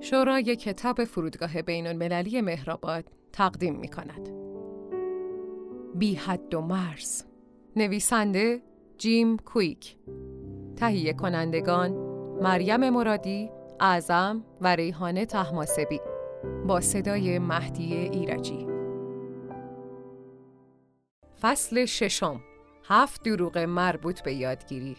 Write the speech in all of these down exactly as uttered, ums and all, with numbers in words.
شورای کتاب فرودگاه بین‌المللی مهرآباد تقدیم می کند. بی حد و مرز. نویسنده جیم کویک. تهیه کنندگان مریم مرادی، اعظم و ریحانه طهماسبی. با صدای مهدی ایرجی. فصل ششم. هفت دروغ مربوط به یادگیری.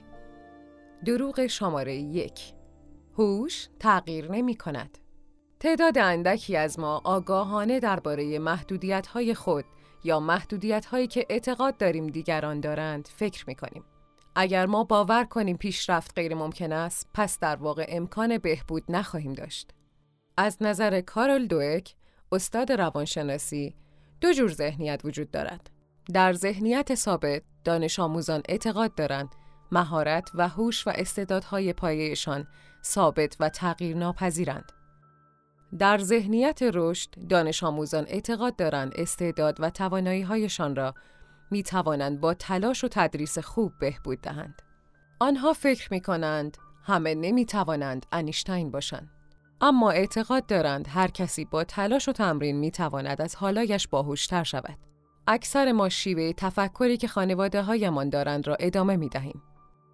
دروغ شماره یک. هوش تغییر نمی کند. تعداد اندکی از ما آگاهانه درباره محدودیت‌های خود یا محدودیت‌هایی که اعتقاد داریم دیگران دارند فکر می‌کنیم. اگر ما باور کنیم پیشرفت غیر ممکن است، پس در واقع امکان بهبود نخواهیم داشت. از نظر کارل دوئک، استاد روانشناسی، دو جور ذهنیت وجود دارد. در ذهنیت ثابت، دانش آموزان اعتقاد دارند مهارت و هوش و استعدادهای پایه‌شان ثابت و تغییر ناپذیرند. در ذهنیت رشد، دانش آموزان اعتقاد دارند استعداد و توانایی‌هایشان را می توانند با تلاش و تدریس خوب بهبود دهند. آنها فکر می کنند همه نمی توانند انیشتین باشند. اما اعتقاد دارند هر کسی با تلاش و تمرین می تواند از حالایش باهوشتر شود. اکثر ما شیوه تفکری که خانواده هایمان دارند را ادامه می دهیم.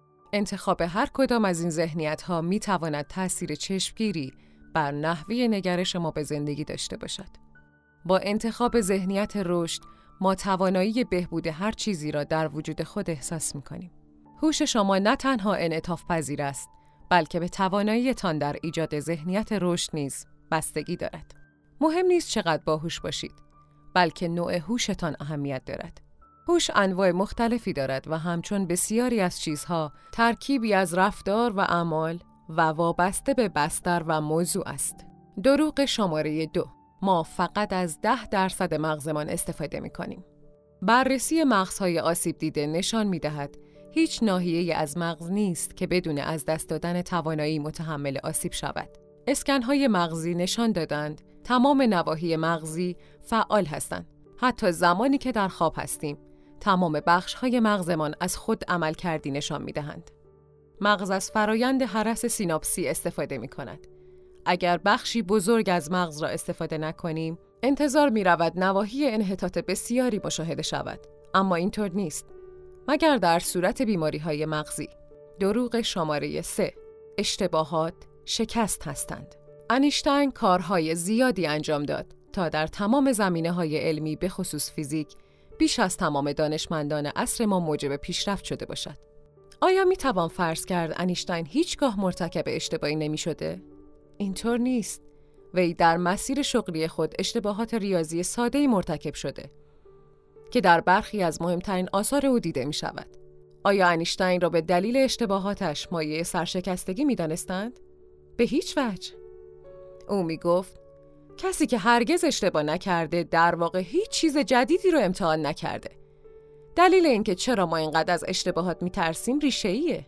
انتخاب هر کدام از این ذهنیت ها می تواند تأثیر چشمگیری بر نحوه نگرش ما به زندگی داشته باشد. با انتخاب ذهنیت رشد، ما توانایی بهبود هر چیزی را در وجود خود احساس می‌کنیم. هوش شما نه تنها انعطاف پذیر است، بلکه به توانایی‌تان در ایجاد ذهنیت رشد نیز بستگی دارد. مهم نیست چقدر باهوش باشید، بلکه نوع هوشتان اهمیت دارد. هوش انواع مختلفی دارد و همچون بسیاری از چیزها، ترکیبی از رفتار و اعمال و وابسته به بستر و موضوع است. دروغ شماره دو. ما فقط از ده درصد مغزمان استفاده می کنیم. بررسی مغزهای آسیب دیده نشان می دهد هیچ ناحیه‌ای از مغز نیست که بدون از دست دادن توانایی متحمل آسیب شود. اسکن‌های مغزی نشان دادند تمام نواحی مغزی فعال هستند. حتی زمانی که در خواب هستیم، تمام بخش‌های مغزمان از خود عمل کردی نشان می دهند. مغز از فرایند هرس سیناپسی استفاده می کند. اگر بخشی بزرگ از مغز را استفاده نکنیم، انتظار می رود نواحی انحطاط بسیاری مشاهده شود. اما اینطور نیست، مگر در صورت بیماری های مغزی. دروغ شماره سه. اشتباهات شکست هستند. انیشتین کارهای زیادی انجام داد تا در تمام زمینه‌های علمی به خصوص فیزیک بیش از تمام دانشمندان عصر ما موجب پیشرفت شده باشد. آیا می توان فرض کرد انیشتین هیچگاه مرتکب اشتباهی نمی شده؟ اینطور نیست. وی در مسیر شغلی خود اشتباهات ریاضی ساده‌ای مرتکب شده که در برخی از مهمترین آثار او دیده می شود. آیا انیشتین را به دلیل اشتباهاتش مایه سرشکستگی می دانستند؟ به هیچ وجه. او می گفت کسی که هرگز اشتباه نکرده در واقع هیچ چیز جدیدی رو امتحان نکرده. دلیل اینکه چرا ما اینقدر از اشتباهات می‌ترسیم ریشه‌ایه.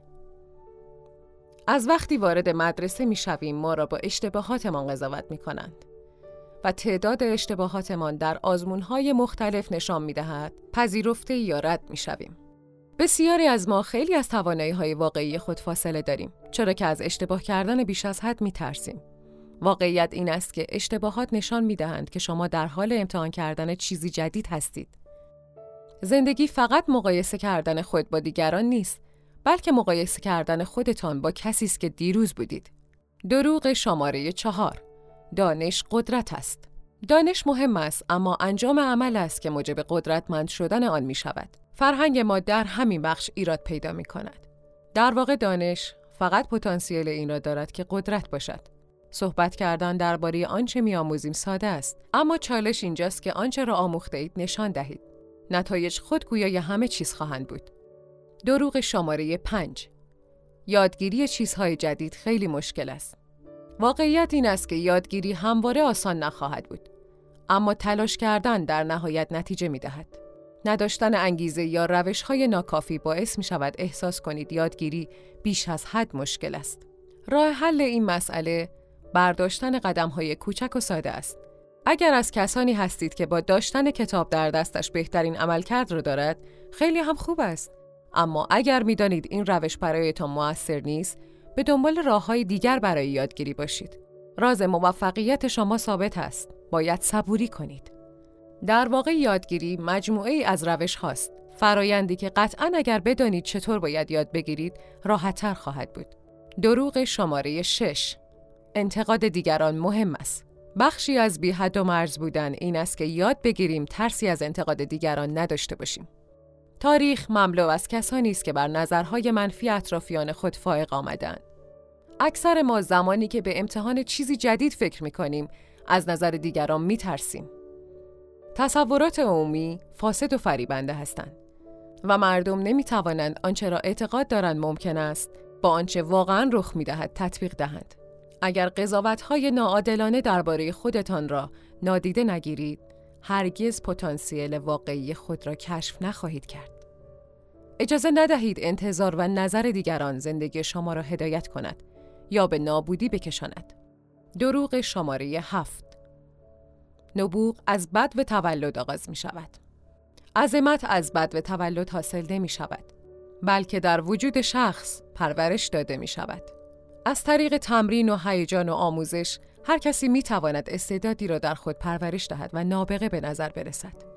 از وقتی وارد مدرسه می‌شویم ما را با اشتباهاتمان قضاوت می‌کنند و تعداد اشتباهاتمان در آزمون‌های مختلف نشان می‌دهد پذیرفته یا رد می‌شویم. بسیاری از ما خیلی از توانایی‌های واقعی خود فاصله داریم، چرا که از اشتباه کردن بیش از حد می‌ترسیم. واقعیت این است که اشتباهات نشان می‌دهند که شما در حال امتحان کردن چیزی جدید هستید. زندگی فقط مقایسه کردن خود با دیگران نیست، بلکه مقایسه کردن خودتان با کسی است که دیروز بودید. دروغ شماره چهار. دانش قدرت است. دانش مهم است، اما انجام عمل است که موجب قدرتمند شدن آن می شود. فرهنگ ما در همین بخش ایراد پیدا می کند. در واقع دانش فقط پتانسیل این را دارد که قدرت باشد. صحبت کردن درباره آنچه می آموزیم ساده است، اما چالش اینجاست که آنچه را آموخته اید نشان دهید. نتایج خود گویای همه چیز خواهند بود. دروغ شماره پنج. یادگیری چیزهای جدید خیلی مشکل است. واقعیت این است که یادگیری همواره آسان نخواهد بود. اما تلاش کردن در نهایت نتیجه می دهد. نداشتن انگیزه یا روش‌های ناکافی باعث می شود احساس کنید یادگیری بیش از حد مشکل است. راه حل این مسئله برداشتن قدم‌های کوچک و ساده است. اگر از کسانی هستید که با داشتن کتاب در دستش بهترین عملکرد را دارد، خیلی هم خوب است. اما اگر می‌دانید این روش برایتان مؤثر نیست، به دنبال راه‌های دیگر برای یادگیری باشید. راز موفقیت شما ثابت است. باید صبوری کنید. در واقع یادگیری مجموعه ای از روش هاست. فرایندی که قطعاً اگر بدانید چطور باید یاد بگیرید، راحت‌تر خواهد بود. دروغ شماره شش. انتقاد دیگران مهم است. بخشی از بی حد و مرز بودن این است که یاد بگیریم ترسی از انتقاد دیگران نداشته باشیم. تاریخ مملو از کسانی است که بر نظرهای منفی اطرافیان خود فائق آمدند. اکثر ما زمانی که به امتحان چیزی جدید فکر می‌کنیم، از نظر دیگران می‌ترسیم. تصورات عمومی فاسد و فریبنده هستند و مردم نمی‌توانند آنچه را اعتقاد دارند ممکن است با آنچه واقعاً رخ می‌دهد تطبیق دهند. اگر قضاوت‌های ناعادلانه درباره خودتان را نادیده نگیرید، هرگز پتانسیل واقعی خود را کشف نخواهید کرد. اجازه ندهید انتظار و نظر دیگران زندگی شما را هدایت کند یا به نابودی بکشاند. دروغ شماره هفت. نبوغ از بدو تولد آغاز می شود. عظمت از بدو تولد حاصل نمی شود، بلکه در وجود شخص پرورش داده می شود. از طریق تمرین و هیجان و آموزش، هر کسی می تواند استعدادی را در خود پرورش دهد و نابغه به نظر برسد.